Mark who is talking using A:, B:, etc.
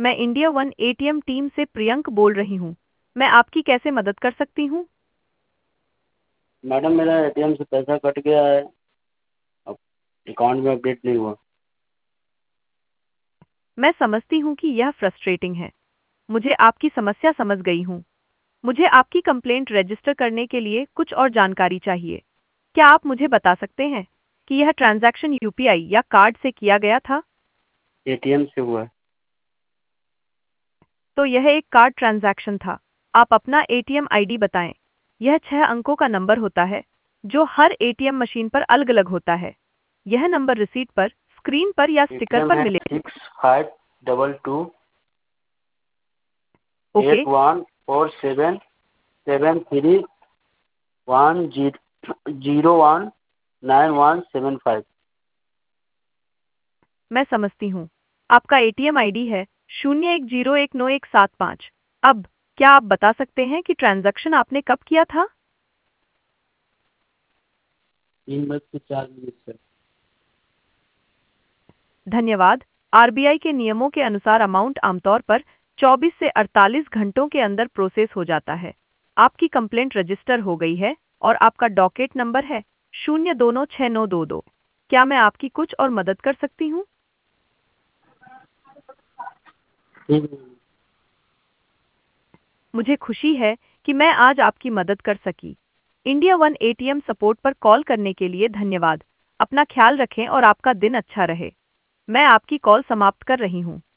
A: मैं India one ATM team से प्रियंक बोल रही हूँ। मैं आपकी कैसे मदद कर सकती हूँ?
B: मैडम मेरा एटीएम से पैसा कट गया है। अब अकाउंट में अपडेट नहीं हुआ।
A: मैं समझती हूँ कि यह फ्रस्ट्रेटिंग है। मुझे आपकी समस्या समझ गई हूँ। मुझे आपकी कंप्लेंट रजिस्टर करने के लिए कुछ और जानकारी चाहिए। क्या आप मुझे बता सकते हैं कि यह ट्रांजैक्शन यूपीआई या कार्ड से किया गया था?
B: एटीएम से हुआ है।
A: तो यह एक कार्ड ट्रांजैक्शन था। आप अपना एटीएम आईडी बताएं। यह 6 अंकों का नंबर होता है जो हर एटीएम मशीन पर अलग-अलग होता है। यह नंबर रिसीट पर, स्क्रीन पर या स्टिकर
B: एटीएम
A: पर
B: है
A: मिलेगा।
B: 6522
A: ओके,
B: 814773101917
A: मैं समझती हूँ। आपका एटीएम आईडी है 01019175। अब क्या आप बता सकते हैं कि ट्रांजैक्शन आपने कब किया था?
B: 3:04 से।
A: धन्यवाद। आरबीआई के नियमों के अनुसार अमाउंट आमतौर पर 24 से 48 घंटों के अंदर प्रोसेस हो जाता है। आपकी कंप्लेंट रजिस्टर हो गई है और आपका डॉकेट नंबर है 0226922। क्या मैं आपकी कुछ और मदद कर सकती हूँ?
B: ठीक है।
A: मुझे खुशी है कि मैं आज आपकी मदद कर सकी। इंडिया वन एटीएम सपोर्ट पर कॉल करने के लिए धन्यवाद। अपना ख्याल रखें और आपका दिन अच्छा रहे। मैं आपकी कॉल समाप्त कर रही हूँ।